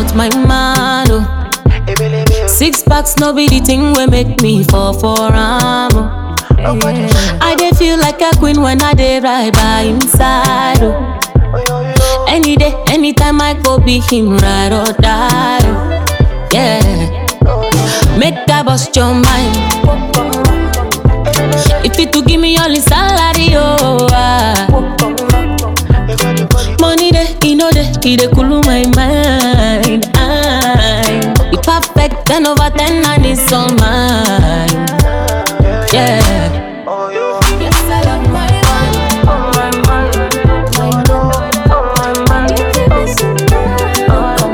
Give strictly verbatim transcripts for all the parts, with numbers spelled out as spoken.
with my man, oh. Six packs no be the thing we make me fall for am, oh. Yeah. I dey feel like a queen when I dey ride by inside, oh. Any day, anytime I go be him ride or die, oh. Yeah. Make that bust your mind. If you to give me all the salary, oh. Ah. Money dey, you know dey, he dey cool my mind. I, we perfect, ten over ten and it's all mine. Yeah. Yes, I love my man. Oh my man, my man, oh my man. Give me some man, oh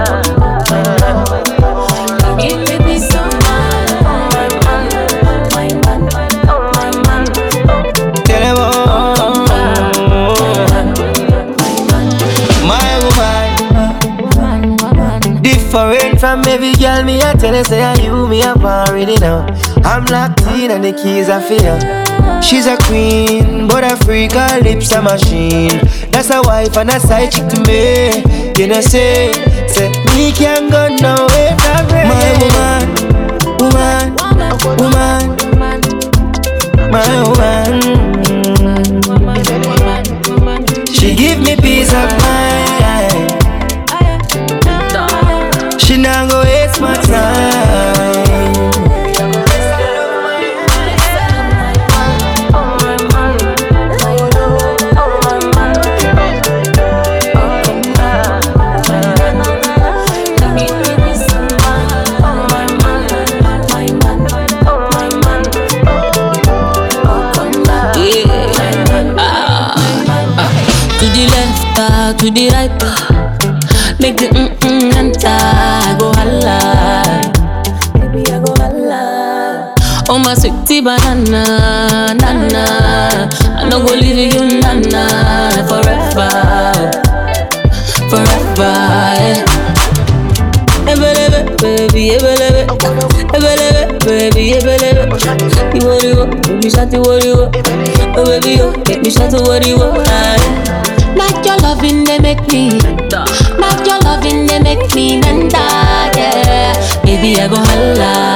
my man. Give me peace of mind, oh my man, my man, oh my man. Tell them all, my woman, different from every girl. Me I tell her say I you me up already now. I'm locked in and the keys are for her. She's a queen, but a freak, her lips a machine. That's a wife and a side chick to me. You know say, say me can't go nowhere from her. My woman, woman, woman, my woman. She give me peace of mind. She not go waste my time. To the right, make the mm-mm enter. I go holla, baby I go holla. Oh my sweetie banana, nana, I no go leave you nana forever, forever. Yeah. Ebelebe, baby, ebelebe, ebelebe, baby, ebelebe. You worry what, baby, shut the worry what, oh baby, you make me shut the worry what. Not your loving, they make me. Not your loving, they make me nanda, yeah. Baby, I go holla.